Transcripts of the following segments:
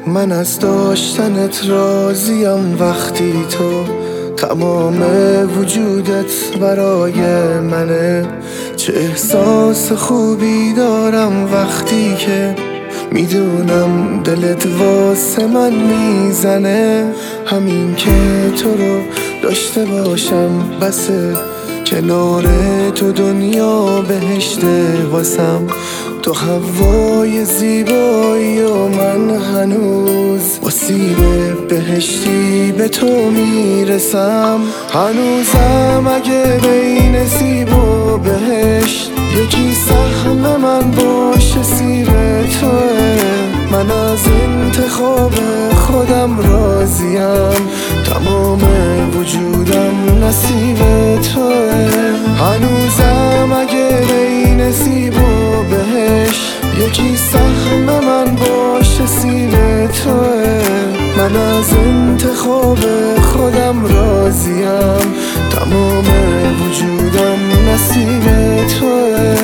من از داشتنت راضیم وقتی تو تمام وجودت برای منه. چه احساس خوبی دارم وقتی که میدونم دلت واسه من میزنه. همین که تو رو داشته باشم بسه، کنار تو دنیا بهشته واسم. تو هوای زیبایی و من هنوز اسیر بهشتی به تو میرسم. هنوزم اگه بین سیب و بهشت یکی سهم من باشه سیر توه. من از انتخاب خودم راضیم، تمام وجودم نصیب توه. هنوزم اگه بین سیب و بهشت یکی سهم من باشه سیر توه. من از انتخاب خودم راضیم، تمام وجودم نصیب توه.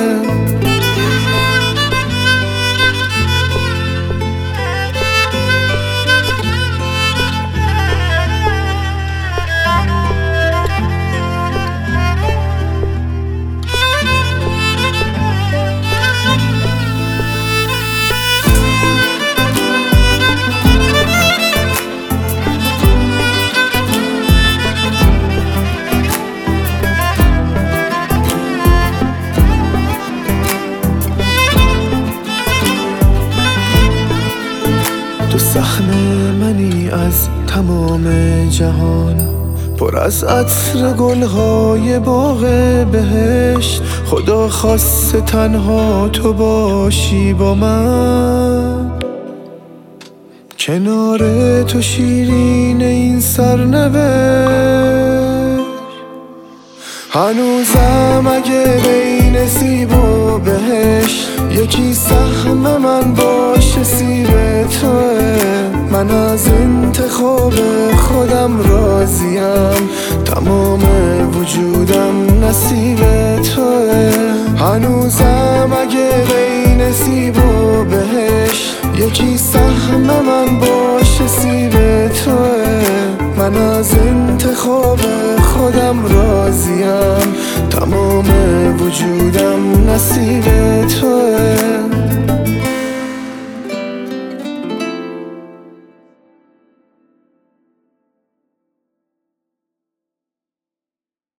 تو صحنه منی از تمام جهان، پر از عطر گلهای باغ بهشت. خدا خواسته تنها تو باشی با من، کنار تو شیرین این سرنوشت. هنوزم اگه بین سیب و بهشت یکی سهم من باشه سیر توه. من از انتخاب خودم راضیم، تمام وجودم نصیب توه. هنوزم اگه